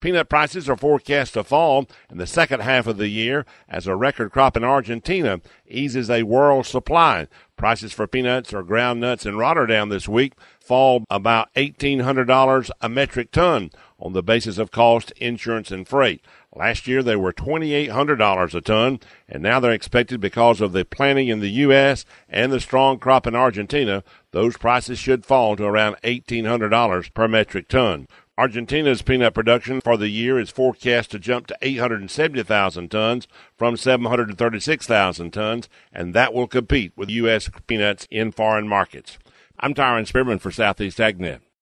Peanut prices are forecast to fall in the second half of the year as a record crop in Argentina eases a world supply. Prices for peanuts or ground nuts in Rotterdam this week fall about $1,800 a metric ton on the basis of cost, insurance, and freight. Last year they were $2,800 a ton, and now they're expected, because of the planting in the U.S. and the strong crop in Argentina, those prices should fall to around $1,800 per metric ton. Argentina's peanut production for the year is forecast to jump to 870,000 tons from 736,000 tons, and that will compete with U.S. peanuts in foreign markets. I'm Tyron Spearman for Southeast AgNet.